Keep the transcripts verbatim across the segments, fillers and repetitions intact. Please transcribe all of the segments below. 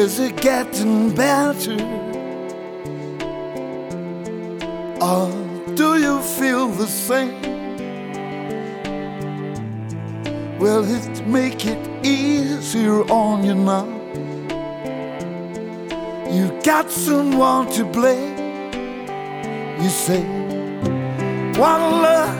Is it getting better? Or do you feel the same? Will it make it easier on you now? You got someone to blame. You say, one love,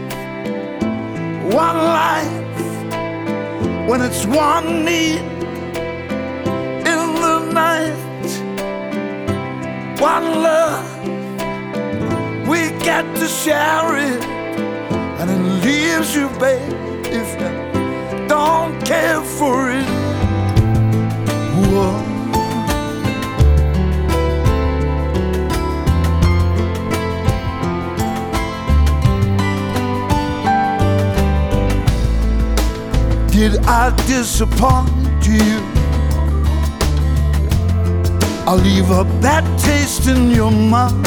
one life, when it's one need in the night. One love, we get to share it, and it leaves you, babe, if you don't care for it. Whoa. Did I disappoint you? I'll leave a bad taste in your mouth.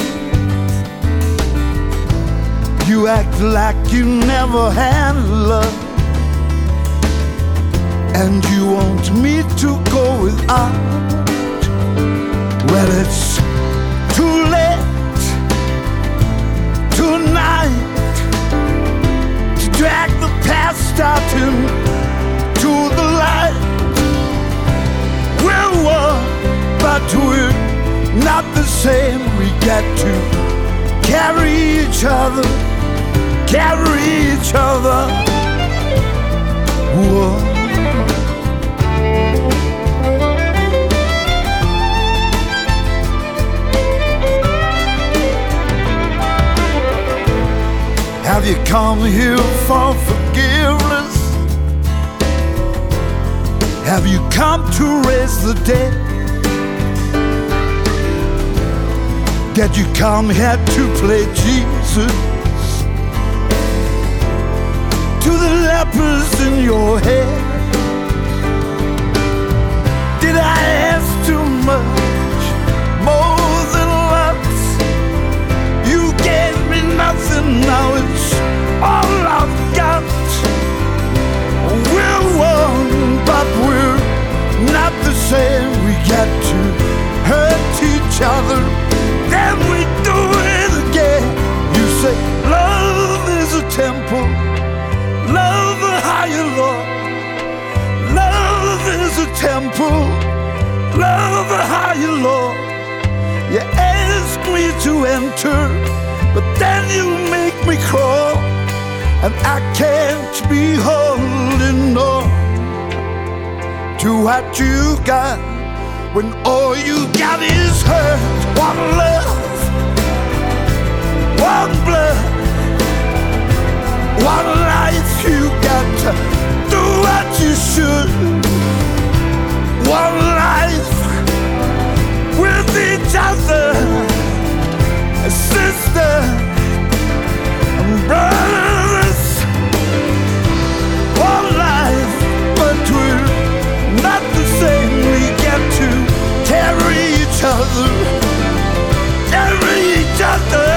You act like you never had love, and you want me to go without. Well, it's too late tonight to drag the past out into the light. We're one, but we're not the same. We got to carry each other, carry each other. Whoa. Have you come here for forgiveness? Have you come to raise the dead? Did you come here to play Jesus to the lepers in your head? Did I ask too much, more than once? You gave me nothing, now it's all I've got. We're one, but we're not the same. We got to hurt each other, then we do it again. You say love is a temple, love a higher Lord. Love is a temple, love a higher Lord. You ask me to enter, but then you make me crawl, and I can't be holding on to what you got when all you got is hurt. One love, one blood, one life. You got to do what you should. One life with each other, a sister and brothers. One life, but we're not the same. We get to carry each other, carry each other.